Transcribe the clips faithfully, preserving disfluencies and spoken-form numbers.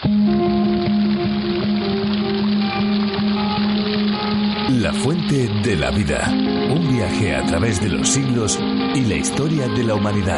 La fuente de la vida. Un viaje a través de los siglos y la historia de la humanidad.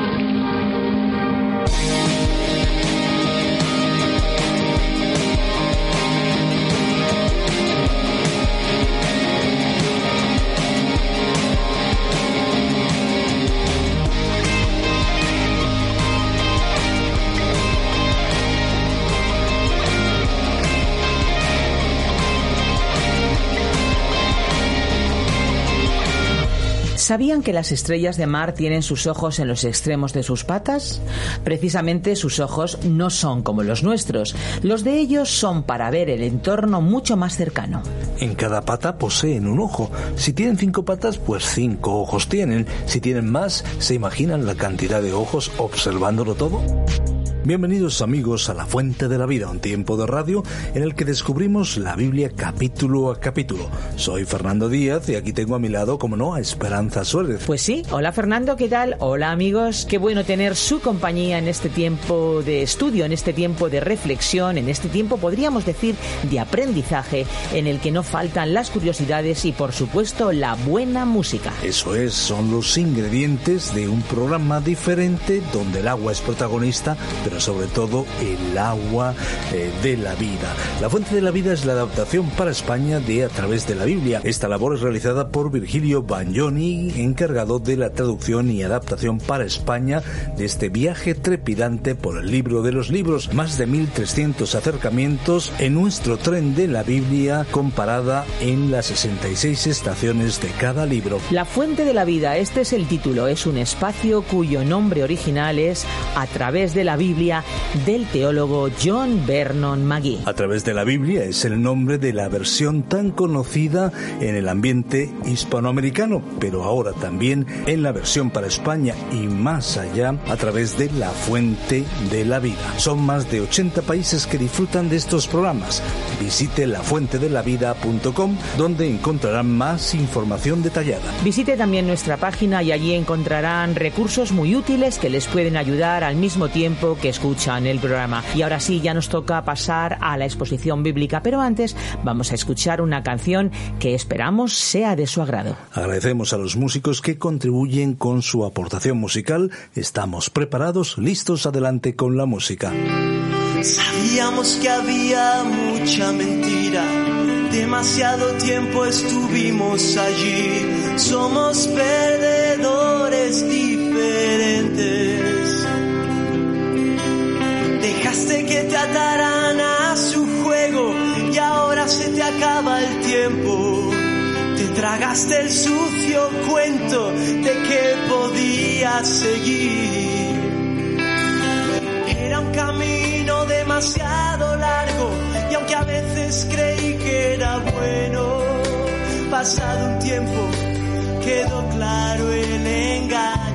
¿Sabían que las estrellas de mar tienen sus ojos en los extremos de sus patas? Precisamente sus ojos no son como los nuestros. Los de ellos son para ver el entorno mucho más cercano. En cada pata poseen un ojo. Si tienen cinco patas, pues cinco ojos tienen. Si tienen más, ¿se imaginan la cantidad de ojos observándolo todo? Bienvenidos amigos a La Fuente de la Vida, un tiempo de radio en el que descubrimos la Biblia capítulo a capítulo. Soy Fernando Díaz y aquí tengo a mi lado, como no, a Esperanza Suárez. Pues sí, hola Fernando, ¿qué tal? Hola amigos, qué bueno tener su compañía en este tiempo de estudio, en este tiempo de reflexión, en este tiempo, podríamos decir, de aprendizaje, en el que no faltan las curiosidades y por supuesto la buena música. Eso es, son los ingredientes de un programa diferente donde el agua es protagonista, pero sobre todo el agua eh, de la vida. La Fuente de la Vida es la adaptación para España de A través de la Biblia. Esta labor es realizada por Virgilio Bagnoni, encargado de la traducción y adaptación para España de este viaje trepidante por el libro de los libros. Más de mil trescientos acercamientos en nuestro tren de la Biblia comparada en las sesenta y seis estaciones de cada libro. La Fuente de la Vida, este es el título, es un espacio cuyo nombre original es A través de la Biblia del teólogo John Vernon Magee. A través de la Biblia es el nombre de la versión tan conocida en el ambiente hispanoamericano, pero ahora también en la versión para España y más allá a través de La Fuente de la Vida. Son más de ochenta países que disfrutan de estos programas. Visite la fuente de la vida punto com, donde encontrarán más información detallada. Visite también nuestra página y allí encontrarán recursos muy útiles que les pueden ayudar al mismo tiempo que escuchan el programa. Y ahora sí, ya nos toca pasar a la exposición bíblica, pero antes vamos a escuchar una canción que esperamos sea de su agrado. Agradecemos a los músicos que contribuyen con su aportación musical. Estamos preparados, listos, adelante con la música. Sabíamos que había mucha mentira, demasiado tiempo estuvimos allí, somos perdedores diferentes. Dejaste que te ataran a su juego y ahora se te acaba el tiempo. Te tragaste el sucio cuento de que podías seguir. Era un camino demasiado largo y aunque a veces creí que era bueno, pasado un tiempo quedó claro el engaño.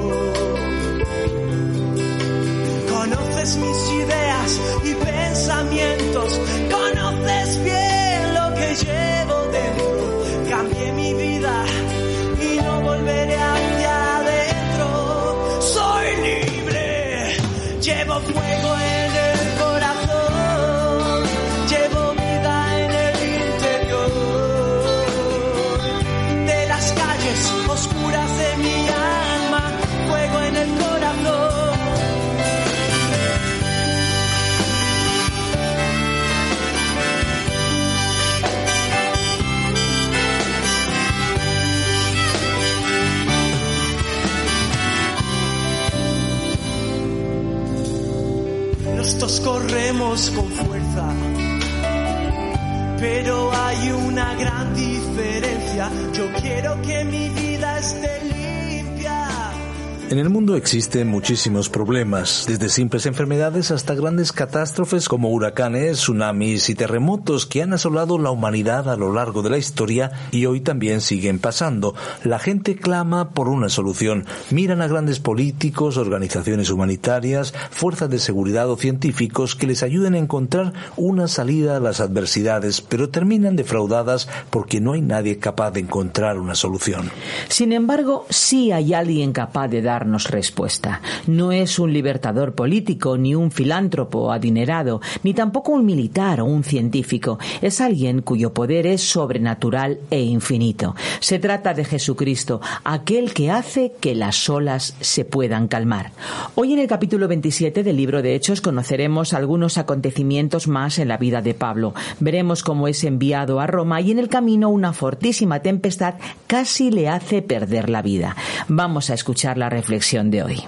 Conoces mis ideas y pensamientos, conoces bien lo que llevo dentro. Cambié mi vida y no volveré hacia adentro. Soy libre, llevo fuego en el corazón, llevo vida en el interior. De las calles oscuras de mi alma, fuego en el corazón. Nosotros corremos con fuerza, pero hay una gran diferencia. Yo quiero que mi vida esté limpia. En el mundo existen muchísimos problemas, desde simples enfermedades hasta grandes catástrofes como huracanes, tsunamis y terremotos que han asolado la humanidad a lo largo de la historia y hoy también siguen pasando. La gente clama por una solución, miran a grandes políticos, organizaciones humanitarias, fuerzas de seguridad o científicos que les ayuden a encontrar una salida a las adversidades, pero terminan defraudadas porque no hay nadie capaz de encontrar una solución. Sin embargo, sí hay alguien capaz de dar darnos respuesta. No es un libertador político, ni un filántropo adinerado, ni tampoco un militar o un científico. Es alguien cuyo poder es sobrenatural e infinito. Se trata de Jesucristo, aquel que hace que las olas se puedan calmar. Hoy en el capítulo veintisiete del libro de Hechos conoceremos algunos acontecimientos más en la vida de Pablo. Veremos cómo es enviado a Roma y en el camino una fortísima tempestad casi le hace perder la vida. Vamos a escuchar la reflexión de hoy.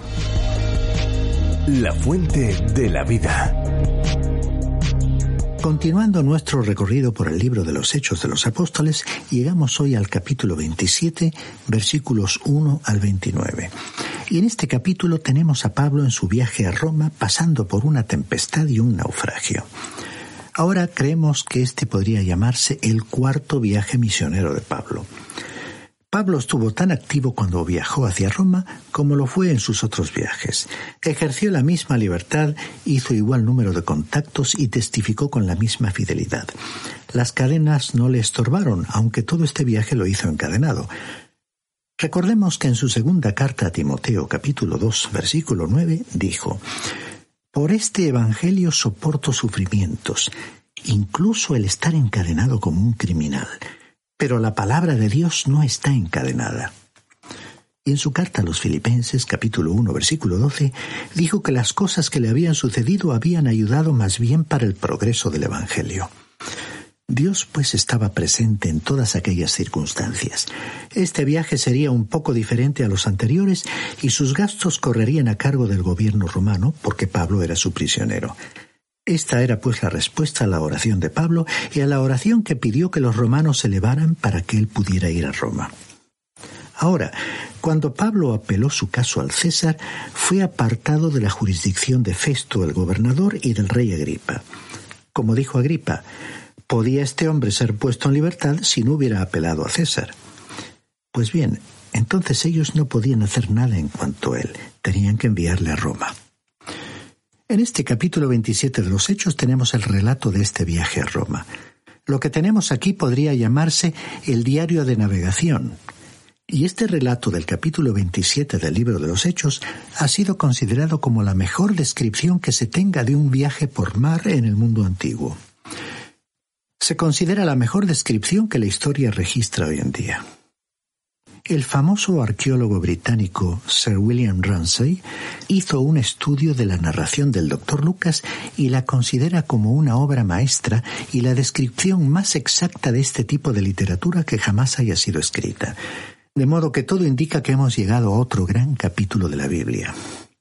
La fuente de la vida. Continuando nuestro recorrido por el libro de los Hechos de los Apóstoles, llegamos hoy al capítulo veintisiete, versículos uno al veintinueve. Y en este capítulo tenemos a Pablo en su viaje a Roma, pasando por una tempestad y un naufragio. Ahora creemos que este podría llamarse el cuarto viaje misionero de Pablo. Pablo estuvo tan activo cuando viajó hacia Roma como lo fue en sus otros viajes. Ejerció la misma libertad, hizo igual número de contactos y testificó con la misma fidelidad. Las cadenas no le estorbaron, aunque todo este viaje lo hizo encadenado. Recordemos que en su segunda carta a Timoteo, capítulo dos, versículo nueve, dijo: «Por este evangelio soporto sufrimientos, incluso el estar encadenado como un criminal. Pero la palabra de Dios no está encadenada». Y en su carta a los Filipenses, capítulo uno, versículo doce, dijo que las cosas que le habían sucedido habían ayudado más bien para el progreso del Evangelio. Dios, pues, estaba presente en todas aquellas circunstancias. Este viaje sería un poco diferente a los anteriores y sus gastos correrían a cargo del gobierno romano porque Pablo era su prisionero. Esta era pues la respuesta a la oración de Pablo y a la oración que pidió que los romanos elevaran para que él pudiera ir a Roma. Ahora, cuando Pablo apeló su caso al César, fue apartado de la jurisdicción de Festo, el gobernador, y del rey Agripa. Como dijo Agripa, ¿podía este hombre ser puesto en libertad si no hubiera apelado a César? Pues bien, entonces ellos no podían hacer nada en cuanto a él, tenían que enviarle a Roma. En este capítulo veintisiete de los Hechos tenemos el relato de este viaje a Roma. Lo que tenemos aquí podría llamarse el diario de navegación. Y este relato del capítulo veintisiete del libro de los Hechos ha sido considerado como la mejor descripción que se tenga de un viaje por mar en el mundo antiguo. Se considera la mejor descripción que la historia registra hoy en día. El famoso arqueólogo británico Sir William Ramsay hizo un estudio de la narración del doctor Lucas y la considera como una obra maestra y la descripción más exacta de este tipo de literatura que jamás haya sido escrita. De modo que todo indica que hemos llegado a otro gran capítulo de la Biblia.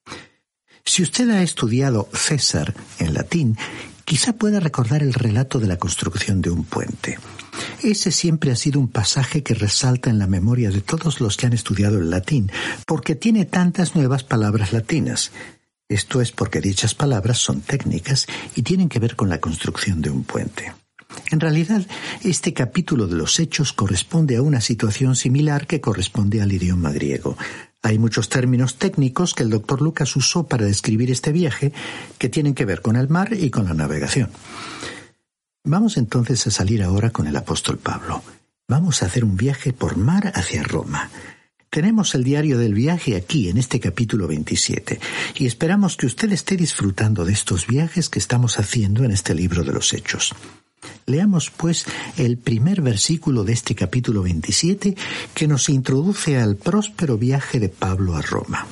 Si usted ha estudiado César en latín, quizá pueda recordar el relato de la construcción de un puente. Ese siempre ha sido un pasaje que resalta en la memoria de todos los que han estudiado el latín, porque tiene tantas nuevas palabras latinas. Esto es porque dichas palabras son técnicas y tienen que ver con la construcción de un puente. En realidad, este capítulo de los Hechos corresponde a una situación similar que corresponde al idioma griego. Hay muchos términos técnicos que el doctor Lucas usó para describir este viaje que tienen que ver con el mar y con la navegación. Vamos entonces a salir ahora con el apóstol Pablo. Vamos a hacer un viaje por mar hacia Roma. Tenemos el diario del viaje aquí en este capítulo veintisiete y esperamos que usted esté disfrutando de estos viajes que estamos haciendo en este libro de los Hechos. Leamos pues el primer versículo de este capítulo veintisiete que nos introduce al próspero viaje de Pablo a Roma.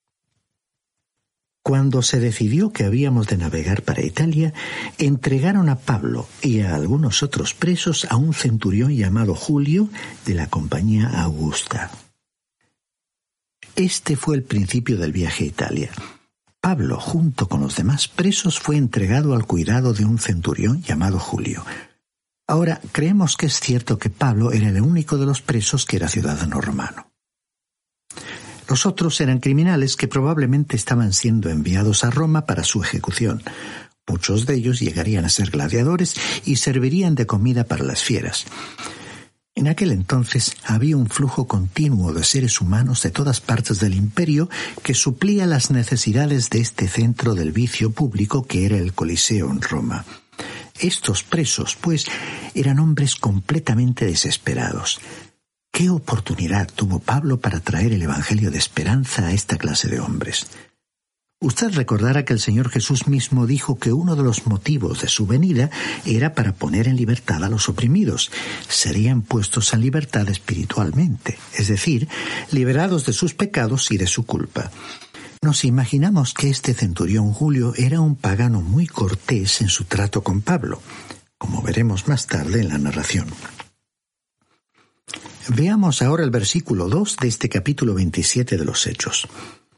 Cuando se decidió que habíamos de navegar para Italia, entregaron a Pablo y a algunos otros presos a un centurión llamado Julio de la compañía Augusta. Este fue el principio del viaje a Italia. Pablo, junto con los demás presos, fue entregado al cuidado de un centurión llamado Julio. Ahora, creemos que es cierto que Pablo era el único de los presos que era ciudadano romano. Los otros eran criminales que probablemente estaban siendo enviados a Roma para su ejecución. Muchos de ellos llegarían a ser gladiadores y servirían de comida para las fieras. En aquel entonces había un flujo continuo de seres humanos de todas partes del imperio que suplía las necesidades de este centro del vicio público que era el Coliseo en Roma. Estos presos, pues, eran hombres completamente desesperados. ¿Qué oportunidad tuvo Pablo para traer el Evangelio de esperanza a esta clase de hombres? Usted recordará que el Señor Jesús mismo dijo que uno de los motivos de su venida era para poner en libertad a los oprimidos. Serían puestos en libertad espiritualmente, es decir, liberados de sus pecados y de su culpa. Nos imaginamos que este centurión Julio era un pagano muy cortés en su trato con Pablo, como veremos más tarde en la narración. Veamos ahora el versículo dos de este capítulo veintisiete de los Hechos.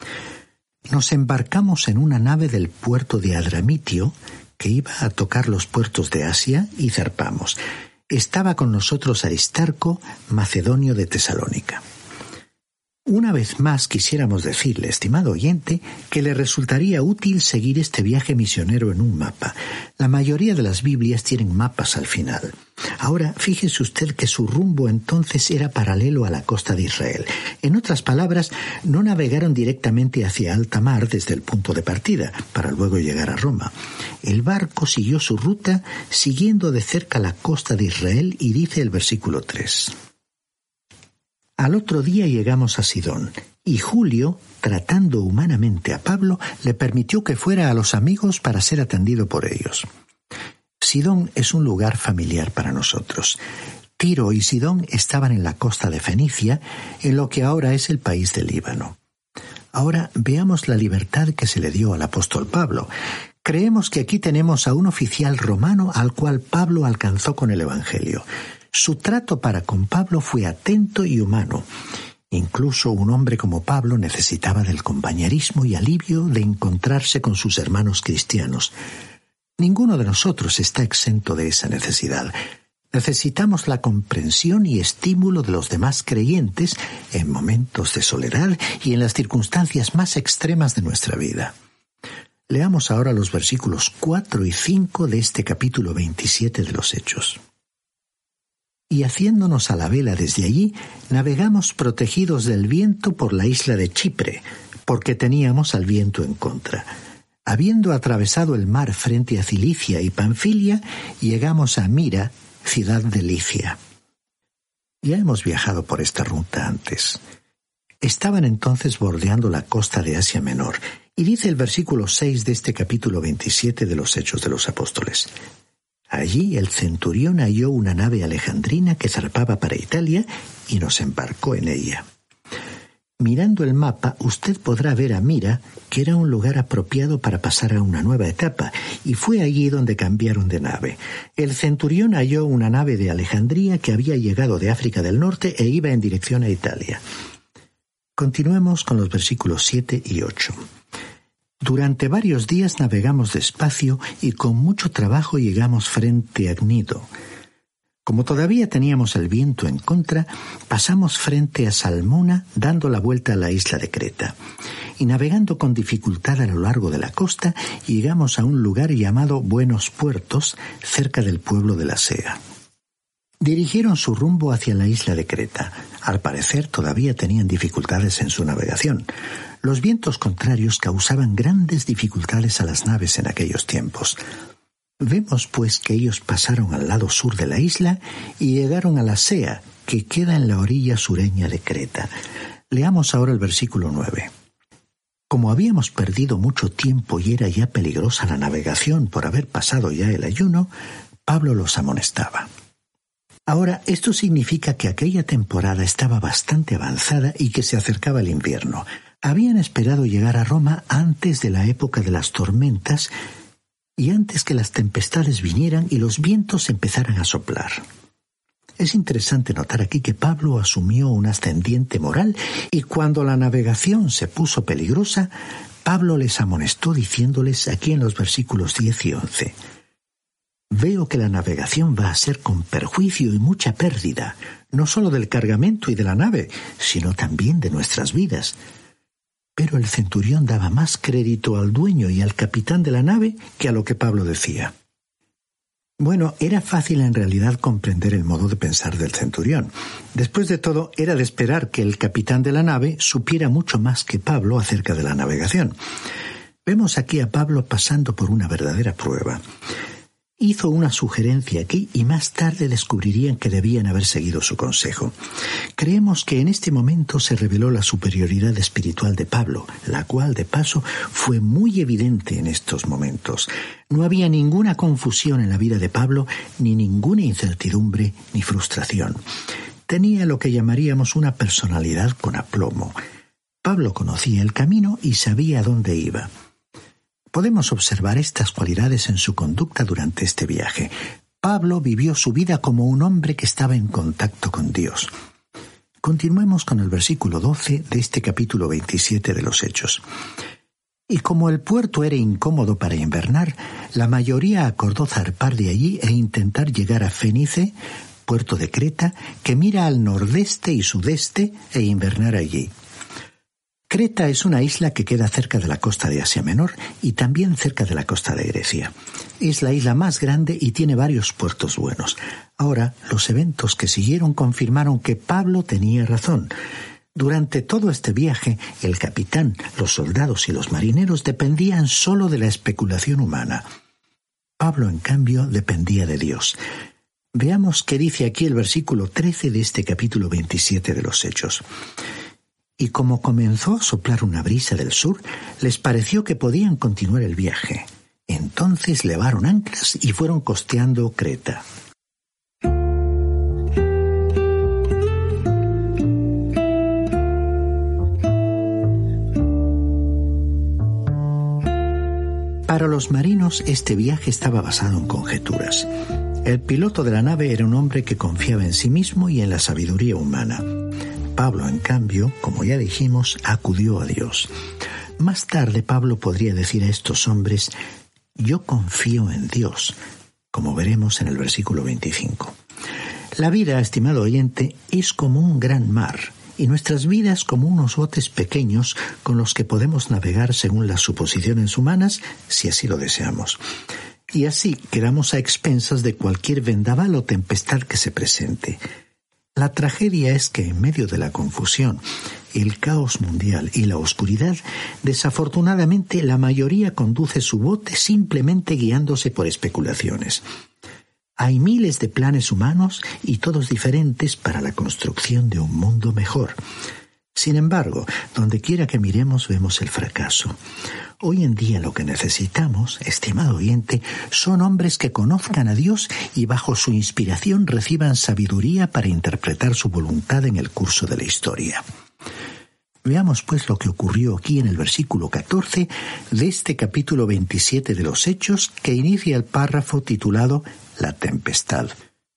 Nos embarcamos en una nave del puerto de Adramitio que iba a tocar los puertos de Asia y zarpamos. Estaba con nosotros Aristarco, macedonio de Tesalónica. Una vez más quisiéramos decirle, estimado oyente, que le resultaría útil seguir este viaje misionero en un mapa. La mayoría de las Biblias tienen mapas al final. Ahora, fíjese usted que su rumbo entonces era paralelo a la costa de Israel. En otras palabras, no navegaron directamente hacia alta mar desde el punto de partida, para luego llegar a Roma. El barco siguió su ruta, siguiendo de cerca la costa de Israel, y dice el versículo tres. Al otro día llegamos a Sidón, y Julio, tratando humanamente a Pablo, le permitió que fuera a los amigos para ser atendido por ellos. Sidón es un lugar familiar para nosotros. Tiro y Sidón estaban en la costa de Fenicia, en lo que ahora es el país del Líbano. Ahora veamos la libertad que se le dio al apóstol Pablo. Creemos que aquí tenemos a un oficial romano al cual Pablo alcanzó con el Evangelio. Su trato para con Pablo fue atento y humano. Incluso un hombre como Pablo necesitaba del compañerismo y alivio de encontrarse con sus hermanos cristianos. Ninguno de nosotros está exento de esa necesidad. Necesitamos la comprensión y estímulo de los demás creyentes en momentos de soledad y en las circunstancias más extremas de nuestra vida. Leamos ahora los versículos cuatro y cinco de este capítulo veintisiete de los Hechos. Y haciéndonos a la vela desde allí, navegamos protegidos del viento por la isla de Chipre, porque teníamos al viento en contra. Habiendo atravesado el mar frente a Cilicia y Panfilia, llegamos a Mira, ciudad de Licia. Ya hemos viajado por esta ruta antes. Estaban entonces bordeando la costa de Asia Menor, y dice el versículo seis de este capítulo veintisiete de los Hechos de los Apóstoles. Allí el centurión halló una nave alejandrina que zarpaba para Italia y nos embarcó en ella. Mirando el mapa, usted podrá ver a Mira, que era un lugar apropiado para pasar a una nueva etapa, y fue allí donde cambiaron de nave. El centurión halló una nave de Alejandría que había llegado de África del Norte e iba en dirección a Italia. Continuemos con los versículos siete y ocho. Durante varios días navegamos despacio y con mucho trabajo llegamos frente a Gnido. Como todavía teníamos el viento en contra, pasamos frente a Salmona dando la vuelta a la isla de Creta. Y navegando con dificultad a lo largo de la costa, llegamos a un lugar llamado Buenos Puertos, cerca del pueblo de Lasea. Dirigieron su rumbo hacia la isla de Creta. Al parecer todavía tenían dificultades en su navegación. Los vientos contrarios causaban grandes dificultades a las naves en aquellos tiempos. Vemos pues que ellos pasaron al lado sur de la isla y llegaron a Lasea, que queda en la orilla sureña de Creta. Leamos ahora el versículo nueve. Como habíamos perdido mucho tiempo y era ya peligrosa la navegación por haber pasado ya el ayuno, Pablo los amonestaba. Ahora, esto significa que aquella temporada estaba bastante avanzada y que se acercaba el invierno. Habían esperado llegar a Roma antes de la época de las tormentas y antes que las tempestades vinieran y los vientos empezaran a soplar. Es interesante notar aquí que Pablo asumió un ascendiente moral y cuando la navegación se puso peligrosa, Pablo les amonestó diciéndoles aquí en los versículos diez y once: Veo que la navegación va a ser con perjuicio y mucha pérdida, no solo del cargamento y de la nave, sino también de nuestras vidas. Pero el centurión daba más crédito al dueño y al capitán de la nave que a lo que Pablo decía. Bueno, era fácil en realidad comprender el modo de pensar del centurión. Después de todo, era de esperar que el capitán de la nave supiera mucho más que Pablo acerca de la navegación. Vemos aquí a Pablo pasando por una verdadera prueba. Hizo una sugerencia aquí y más tarde descubrirían que debían haber seguido su consejo. Creemos que en este momento se reveló la superioridad espiritual de Pablo, la cual, de paso, fue muy evidente en estos momentos. No había ninguna confusión en la vida de Pablo, ni ninguna incertidumbre ni frustración. Tenía lo que llamaríamos una personalidad con aplomo. Pablo conocía el camino y sabía a dónde iba. Podemos observar estas cualidades en su conducta durante este viaje. Pablo vivió su vida como un hombre que estaba en contacto con Dios. Continuemos con el versículo doce de este capítulo veintisiete de los Hechos. Y como el puerto era incómodo para invernar, la mayoría acordó zarpar de allí e intentar llegar a Fénice, puerto de Creta, que mira al nordeste y sudeste, e invernar allí. Creta es una isla que queda cerca de la costa de Asia Menor y también cerca de la costa de Grecia. Es la isla más grande y tiene varios puertos buenos. Ahora, los eventos que siguieron confirmaron que Pablo tenía razón. Durante todo este viaje, el capitán, los soldados y los marineros dependían solo de la especulación humana. Pablo, en cambio, dependía de Dios. Veamos qué dice aquí el versículo trece de este capítulo veintisiete de los Hechos. Y como comenzó a soplar una brisa del sur, les pareció que podían continuar el viaje. Entonces levaron anclas y fueron costeando Creta. Para los marinos, este viaje estaba basado en conjeturas. El piloto de la nave era un hombre que confiaba en sí mismo y en la sabiduría humana. Pablo, en cambio, como ya dijimos, acudió a Dios. Más tarde Pablo podría decir a estos hombres: yo confío en Dios, como veremos en el versículo veinticinco. La vida, estimado oyente, es como un gran mar, y nuestras vidas como unos botes pequeños con los que podemos navegar según las suposiciones humanas, si así lo deseamos. Y así quedamos a expensas de cualquier vendaval o tempestad que se presente. La tragedia es que en medio de la confusión, el caos mundial y la oscuridad, desafortunadamente la mayoría conduce su bote simplemente guiándose por especulaciones. Hay miles de planes humanos y todos diferentes para la construcción de un mundo mejor. Sin embargo, donde quiera que miremos vemos el fracaso. Hoy en día lo que necesitamos, estimado oyente, son hombres que conozcan a Dios y bajo su inspiración reciban sabiduría para interpretar su voluntad en el curso de la historia. Veamos pues lo que ocurrió aquí en el versículo catorce de este capítulo veintisiete de los Hechos, que inicia el párrafo titulado La tempestad.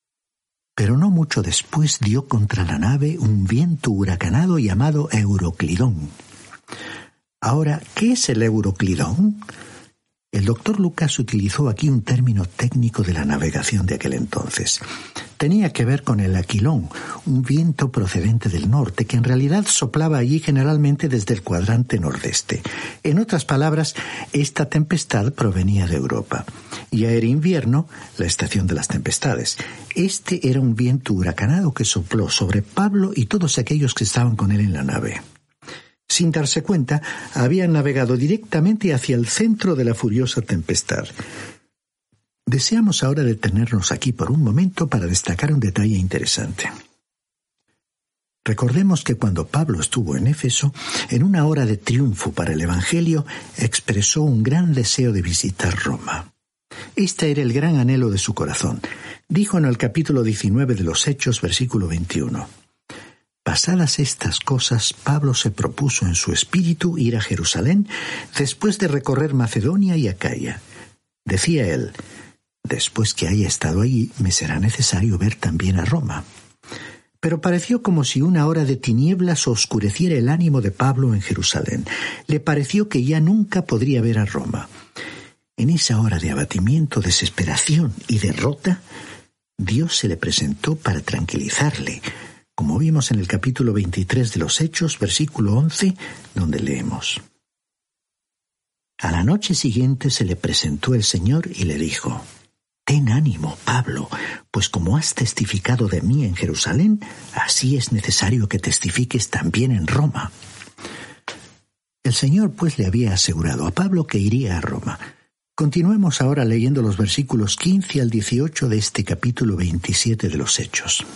Pero no mucho después dio contra la nave un viento huracanado llamado Euroclidón. Ahora, ¿qué es el Euroclidón? El doctor Lucas utilizó aquí un término técnico de la navegación de aquel entonces. Tenía que ver con el aquilón, un viento procedente del norte que en realidad soplaba allí generalmente desde el cuadrante nordeste. En otras palabras, esta tempestad provenía de Europa. Ya era invierno, la estación de las tempestades. Este era un viento huracanado que sopló sobre Pablo y todos aquellos que estaban con él en la nave. Sin darse cuenta, habían navegado directamente hacia el centro de la furiosa tempestad. Deseamos ahora detenernos aquí por un momento para destacar un detalle interesante. Recordemos que cuando Pablo estuvo en Éfeso, en una hora de triunfo para el Evangelio, expresó un gran deseo de visitar Roma. Este era el gran anhelo de su corazón. Dijo en el capítulo diecinueve de los Hechos, versículo veintiuno. Pasadas estas cosas, Pablo se propuso en su espíritu ir a Jerusalén después de recorrer Macedonia y Acaya. Decía él: después que haya estado allí, me será necesario ver también a Roma. Pero pareció como si una hora de tinieblas oscureciera el ánimo de Pablo en Jerusalén. Le pareció que ya nunca podría ver a Roma. En esa hora de abatimiento, desesperación y derrota, Dios se le presentó para tranquilizarle, como vimos en el capítulo veintitrés de los Hechos, versículo once, donde leemos: A la noche siguiente se le presentó el Señor y le dijo: Ten ánimo, Pablo, pues como has testificado de mí en Jerusalén, así es necesario que testifiques también en Roma. El Señor pues le había asegurado a Pablo que iría a Roma. Continuemos ahora leyendo los versículos quince al dieciocho de este capítulo veintisiete de los Hechos.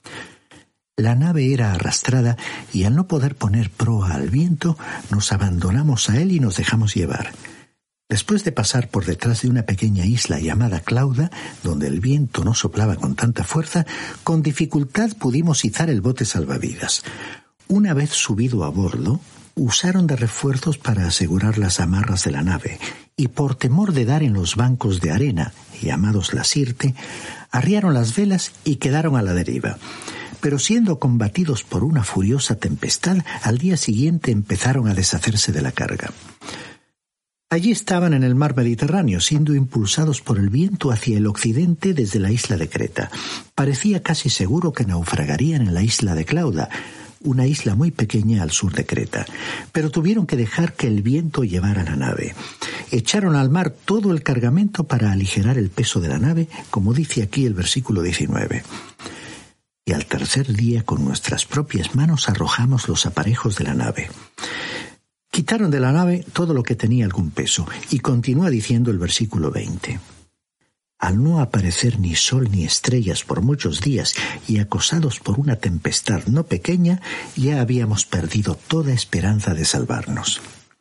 La nave era arrastrada y al no poder poner proa al viento, nos abandonamos a él y nos dejamos llevar. Después de pasar por detrás de una pequeña isla llamada Clauda, donde el viento no soplaba con tanta fuerza, con dificultad pudimos izar el bote salvavidas. Una vez subido a bordo, usaron de refuerzos para asegurar las amarras de la nave, y por temor de dar en los bancos de arena, llamados la Sirte, arriaron las velas y quedaron a la deriva. Pero siendo combatidos por una furiosa tempestad, al día siguiente empezaron a deshacerse de la carga. Allí estaban en el mar Mediterráneo, siendo impulsados por el viento hacia el occidente desde la isla de Creta. Parecía casi seguro que naufragarían en la isla de Clauda, una isla muy pequeña al sur de Creta, pero tuvieron que dejar que el viento llevara la nave. Echaron al mar todo el cargamento para aligerar el peso de la nave, como dice aquí el versículo diecinueve. Y al tercer día con nuestras propias manos arrojamos los aparejos de la nave. Quitaron de la nave todo lo que tenía algún peso, y continúa diciendo el versículo veinte. Al no aparecer ni sol ni estrellas por muchos días y acosados por una tempestad no pequeña, ya habíamos perdido toda esperanza de salvarnos.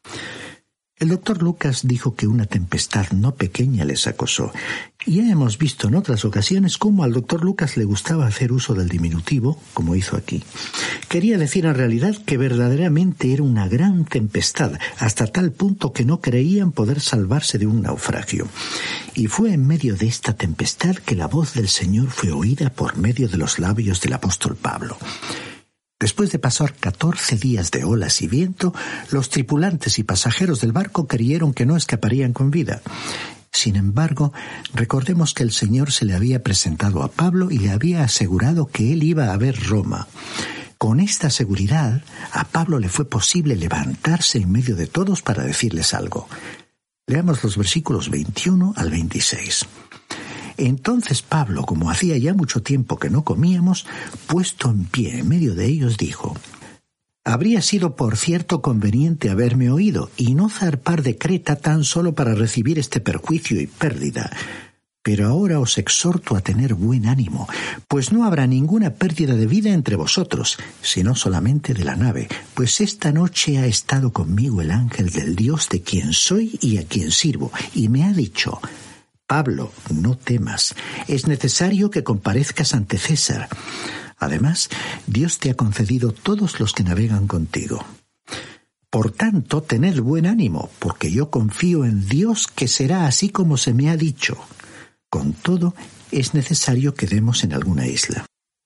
El doctor Lucas dijo que una tempestad no pequeña les acosó. Ya hemos visto en otras ocasiones cómo al doctor Lucas le gustaba hacer uso del diminutivo, como hizo aquí. Quería decir en realidad que verdaderamente era una gran tempestad, hasta tal punto que no creían poder salvarse de un naufragio. Y fue en medio de esta tempestad que la voz del Señor fue oída por medio de los labios del apóstol Pablo. Después de pasar catorce días de olas y viento, los tripulantes y pasajeros del barco creyeron que no escaparían con vida. Sin embargo, recordemos que el Señor se le había presentado a Pablo y le había asegurado que él iba a ver Roma. Con esta seguridad, a Pablo le fue posible levantarse en medio de todos para decirles algo. Leamos los versículos veintiuno al veintiséis. Entonces Pablo, como hacía ya mucho tiempo que no comíamos, puesto en pie en medio de ellos, dijo: «Habría sido por cierto conveniente haberme oído y no zarpar de Creta tan solo para recibir este perjuicio y pérdida. Pero ahora os exhorto a tener buen ánimo, pues no habrá ninguna pérdida de vida entre vosotros, sino solamente de la nave, pues esta noche ha estado conmigo el ángel del Dios de quien soy y a quien sirvo, y me ha dicho: Pablo, no temas, es necesario que comparezcas ante César. Además, Dios te ha concedido todos los que navegan contigo. Por tanto, tened buen ánimo, porque yo confío en Dios que será así como se me ha dicho. Con todo, es necesario que demos en alguna isla».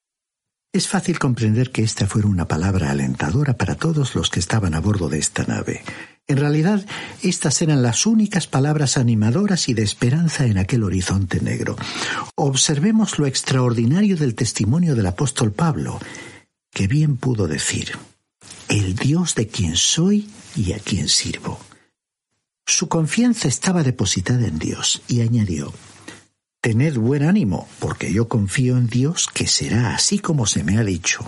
Es fácil comprender que esta fuera una palabra alentadora para todos los que estaban a bordo de esta nave. En realidad, estas eran las únicas palabras animadoras y de esperanza en aquel horizonte negro. Observemos lo extraordinario del testimonio del apóstol Pablo, que bien pudo decir: «El Dios de quien soy y a quien sirvo». Su confianza estaba depositada en Dios, y añadió: «Tened buen ánimo, porque yo confío en Dios que será así como se me ha dicho».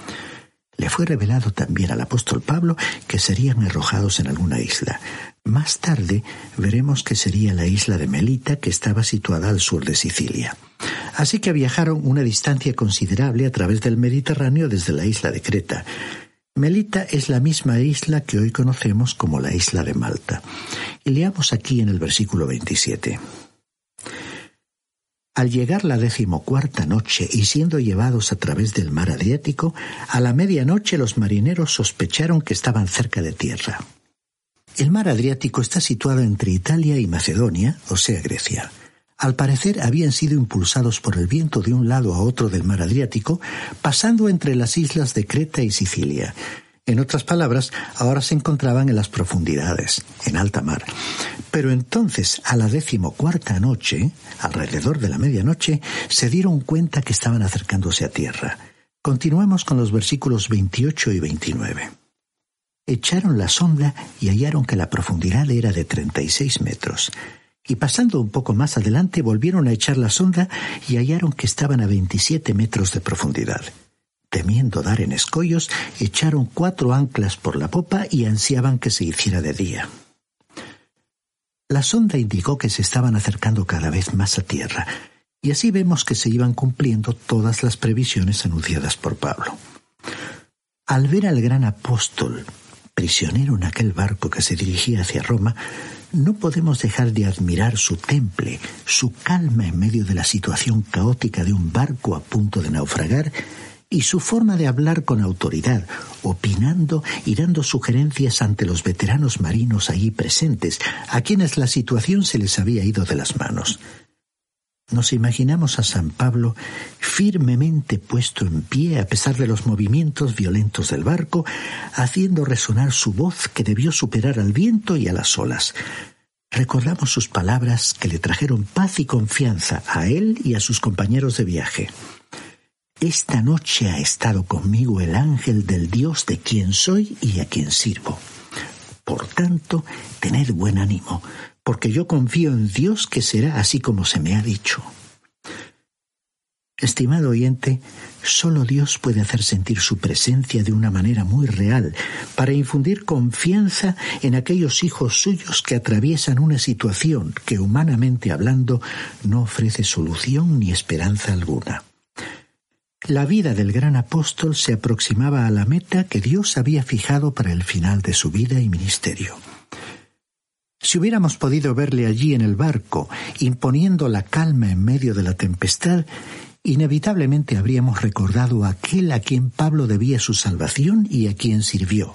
Le fue revelado también al apóstol Pablo que serían arrojados en alguna isla. Más tarde veremos que sería la isla de Melita, que estaba situada al sur de Sicilia. Así que viajaron una distancia considerable a través del Mediterráneo desde la isla de Creta. Melita es la misma isla que hoy conocemos como la isla de Malta. Y leamos aquí en el versículo veintisiete. Al llegar la decimocuarta noche y siendo llevados a través del mar Adriático, a la medianoche los marineros sospecharon que estaban cerca de tierra. El mar Adriático está situado entre Italia y Macedonia, o sea, Grecia. Al parecer habían sido impulsados por el viento de un lado a otro del mar Adriático, pasando entre las islas de Creta y Sicilia. En otras palabras, ahora se encontraban en las profundidades, en alta mar. Pero entonces, a la decimocuarta noche, alrededor de la medianoche, se dieron cuenta que estaban acercándose a tierra. Continuemos con los versículos veintiocho y veintinueve. Echaron la sonda y hallaron que la profundidad era de treinta y seis metros. Y pasando un poco más adelante, volvieron a echar la sonda y hallaron que estaban a veintisiete metros de profundidad. Temiendo dar en escollos, echaron cuatro anclas por la popa y ansiaban que se hiciera de día. La sonda indicó que se estaban acercando cada vez más a tierra, y así vemos que se iban cumpliendo todas las previsiones anunciadas por Pablo. Al ver al gran apóstol prisionero en aquel barco que se dirigía hacia Roma, no podemos dejar de admirar su temple, su calma en medio de la situación caótica de un barco a punto de naufragar, y su forma de hablar con autoridad, opinando y dando sugerencias ante los veteranos marinos allí presentes, a quienes la situación se les había ido de las manos. Nos imaginamos a San Pablo firmemente puesto en pie a pesar de los movimientos violentos del barco, haciendo resonar su voz que debió superar al viento y a las olas. Recordamos sus palabras que le trajeron paz y confianza a él y a sus compañeros de viaje. Esta noche ha estado conmigo el ángel del Dios de quien soy y a quien sirvo. Por tanto, tened buen ánimo, porque yo confío en Dios que será así como se me ha dicho. Estimado oyente, solo Dios puede hacer sentir su presencia de una manera muy real para infundir confianza en aquellos hijos suyos que atraviesan una situación que, humanamente hablando, no ofrece solución ni esperanza alguna. La vida del gran apóstol se aproximaba a la meta que Dios había fijado para el final de su vida y ministerio. Si hubiéramos podido verle allí en el barco, imponiendo la calma en medio de la tempestad, inevitablemente habríamos recordado a aquel a quien Pablo debía su salvación y a quien sirvió.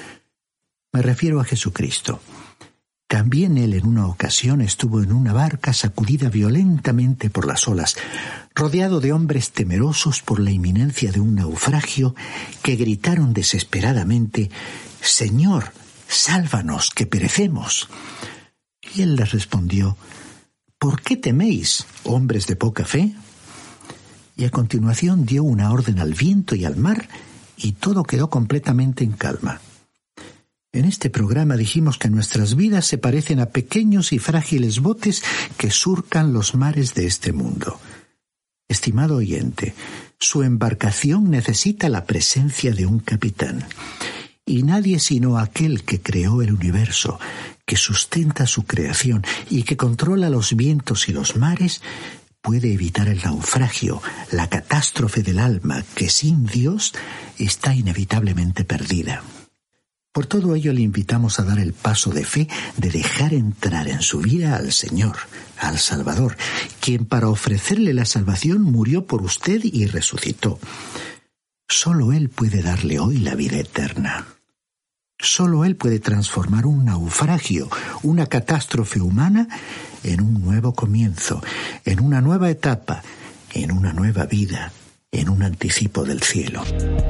Me refiero a Jesucristo. También él en una ocasión estuvo en una barca sacudida violentamente por las olas, rodeado de hombres temerosos por la inminencia de un naufragio que gritaron desesperadamente: «Señor, sálvanos, que perecemos». Y él les respondió: «¿Por qué teméis, hombres de poca fe?». Y a continuación dio una orden al viento y al mar, y todo quedó completamente en calma. En este programa dijimos que nuestras vidas se parecen a pequeños y frágiles botes que surcan los mares de este mundo. Estimado oyente, su embarcación necesita la presencia de un capitán. Y nadie sino aquel que creó el universo, que sustenta su creación y que controla los vientos y los mares, puede evitar el naufragio, la catástrofe del alma que sin Dios está inevitablemente perdida. Por todo ello le invitamos a dar el paso de fe de dejar entrar en su vida al Señor, al Salvador, quien para ofrecerle la salvación murió por usted y resucitó. Solo Él puede darle hoy la vida eterna. Solo Él puede transformar un naufragio, una catástrofe humana, en un nuevo comienzo, en una nueva etapa, en una nueva vida, en un anticipo del cielo.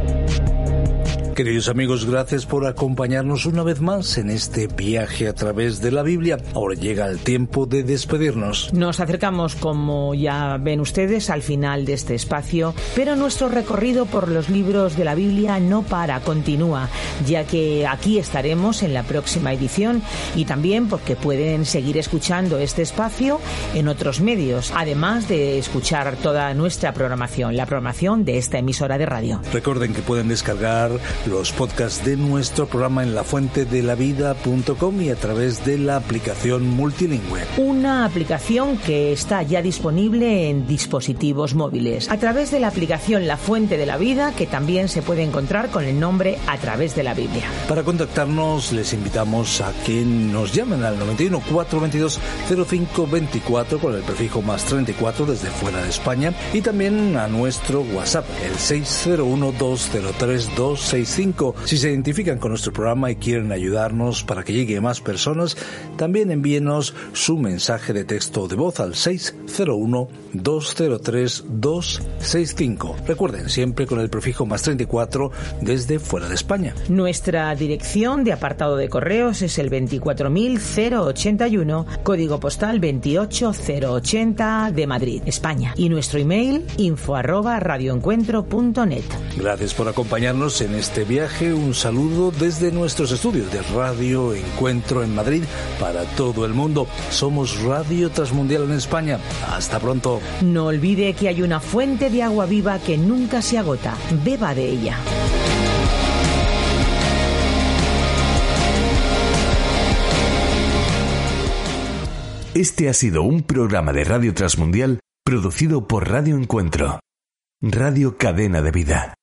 Queridos amigos, gracias por acompañarnos una vez más en este viaje a través de la Biblia. Ahora llega el tiempo de despedirnos. Nos acercamos, como ya ven ustedes, al final de este espacio, pero nuestro recorrido por los libros de la Biblia no para, continúa, ya que aquí estaremos en la próxima edición y también porque pueden seguir escuchando este espacio en otros medios, además de escuchar toda nuestra programación, la programación de esta emisora de radio. Recuerden que pueden descargar los podcasts de nuestro programa en la fuente de la vida punto com y a través de la aplicación multilingüe. Una aplicación que está ya disponible en dispositivos móviles, a través de la aplicación La Fuente de la Vida, que también se puede encontrar con el nombre A Través de la Biblia. Para contactarnos les invitamos a que nos llamen al noventa y uno, cuatrocientos veintidós, cero cinco veinticuatro con el prefijo más treinta y cuatro desde fuera de España, y también a nuestro WhatsApp, el seis cero uno, dos cero tres, dos seis cinco. Si se identifican con nuestro programa y quieren ayudarnos para que llegue a más personas, también envíenos su mensaje de texto o de voz al seis cero uno, dos cero tres, dos seis cinco. Recuerden, siempre con el prefijo más treinta y cuatro desde fuera de España. Nuestra dirección de apartado de correos es el veinticuatro mil ochenta y uno, código postal veintiocho mil ochenta de Madrid, España. Y nuestro email info arroba radioencuentro punto net. Gracias por acompañarnos en este viaje. Un saludo desde nuestros estudios de Radio Encuentro en Madrid para todo el mundo. Somos Radio Transmundial en España. Hasta pronto. No olvide que hay una fuente de agua viva que nunca se agota. Beba de ella. Este ha sido un programa de Radio Transmundial producido por Radio Encuentro, Radio Cadena de Vida.